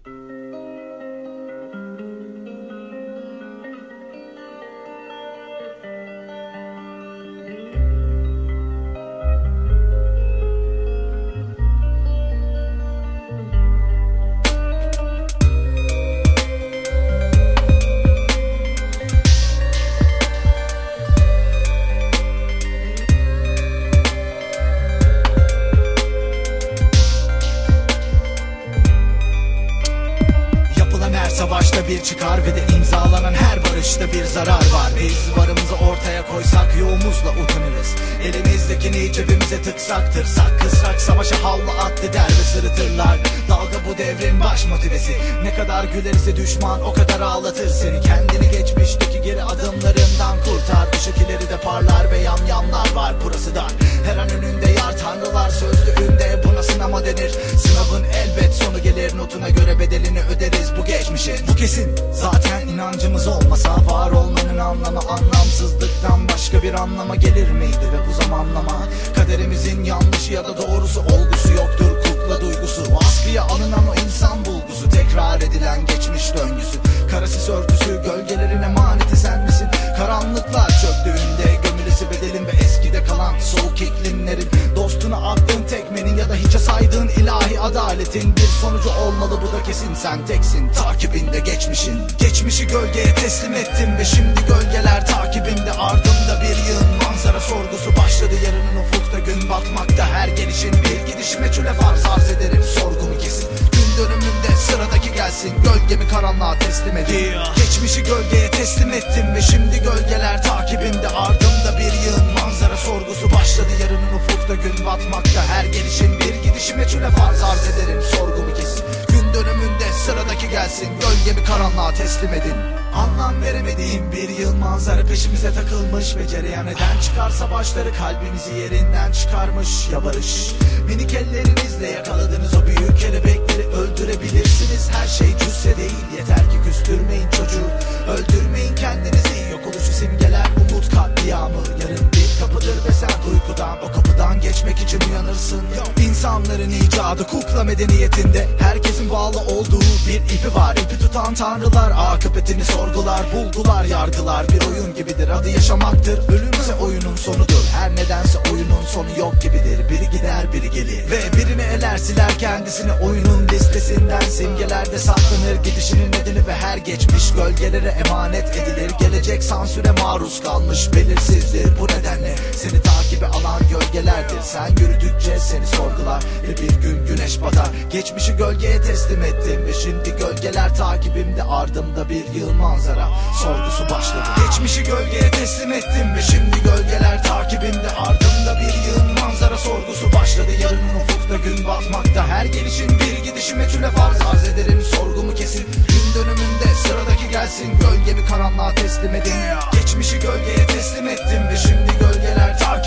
Savaşta bir çıkar ve de imzalanan her barışta bir zarar var. Biz varımızı ortaya koysak yoğumuzla utanırız. Elimizdekini cebimize tıksak tırsak kısrak savaşa havlu attı der ve sırıtırlar. Dalga bu devrin baş motivesi. Ne kadar gülerse düşman o kadar ağlatır seni. Kendini geçmişteki geri adımlarından kurtar. Işık ileride parlar ve yamyamlar var, burası dar. Her an önünde yar tanrılar sözlüğünde buna sınama denir. Sınavın elbet sonu gelir, notuna göre bedelini öderiz bu geçmişin. Bu kesin zaten inancımız olmasa var olmanın anlamı anlamsızlıktan başka bir anlama gelir miydi? Ve bu zamanlama kaderimizin yanlışı ya da doğrusu olgusu yoktur kukla duygusu. Askıya alınan o insan bulgusu, tekrar edilen geçmiş döngüsü. Karasis örtüsü gölgelerin emaneti sen misin? Karanlıklar çöktüğünde gömülesi bedelin ve eskide kalan soğuk iklimlerin. Dostuna attığın tekmenin ya da hiçe saydığın ilahi adaletin bir sonucu olmalı, bu da kesin. Sen teksin takibinde geçmişin. Geçmişi gölgeye teslim ettim ve şimdi gölgeler takibimde. Ardımda bir yığın manzara sorgusu başladı. Yarının ufukta gün batmakta, her gelişin bir gidişi meçhule farz arz ederim. Sorgumu kesin gün dönümünde sıradaki gelsin. Gölgemi karanlığa teslim edin. Geçmişi gölgeye teslim ettim ve şimdi gölgeler takibimde. Ardımda bir yığın manzara sorgusu başladı. Yarının ufukta gün batmakta, her gelişin bir gidişi meçhule farz arz ederim. Sorgumu kesin gün dönümünde sıradaki gelsin. Gölgemi karanlığa teslim edin. Anlam veremediğim bir yıl manzara peşimize takılmış ve cereyan eden çıkar savaşları kalbimizi yerinden çıkarmış. Ya barış, minik ellerinizle yakaladınız o büyük kelebekleri öldürebilirsiniz. Her şey cüsse değil, yeter ki küstürmeyin çocuğu, öldürmeyin kendinizi. Yok oluşu simgeler umut katliamı. Yarın bir kapıdır ve sen uykudan o kapıdan geçmek için uyanırsın. İnsanların icadı kukla medeniyetinde herkesin bağlı olduğu bir ipi var. İpi tutan tanrılar akıbetini sorgular, bulgular, yargılar. Bir oyun gibidir, adı yaşamaktır. Ölümse oyunun sonudur. Her nedense oyunun sonu yok gibidir. Biri gider biri gelir ve birini eler siler kendisini oyunun listesinden. Simgelerde saklanır gidişinin nedeni ve her geçmiş gölgelere emanet edilir. Gelecek sansüre maruz kalmış belirsizdir. Bu nedenle seni takibe alan gölgelerdir. Sen yürüdükçe seni sorgular ve bir gün güneş batar. Geçmişi gölgeye teslim ettim ve şimdi gölgeler takibimde. Ardımda bir yıl manzara sorgusu başladı. Geçmişi gölgeye teslim ettim ve şimdi gölgeler takibimde. Ardımda bir yığın manzara sorgusu başladı. Yarının ufukta gün batmakta, her gelişin bir gidişi meçhule farz arz ederim. Sorgumu kesin gün dönümünde sıradaki gelsin. Gölgemi karanlığa teslim edin. Geçmişi gölgeye teslim ettim ve şimdi gölgeler takibimde.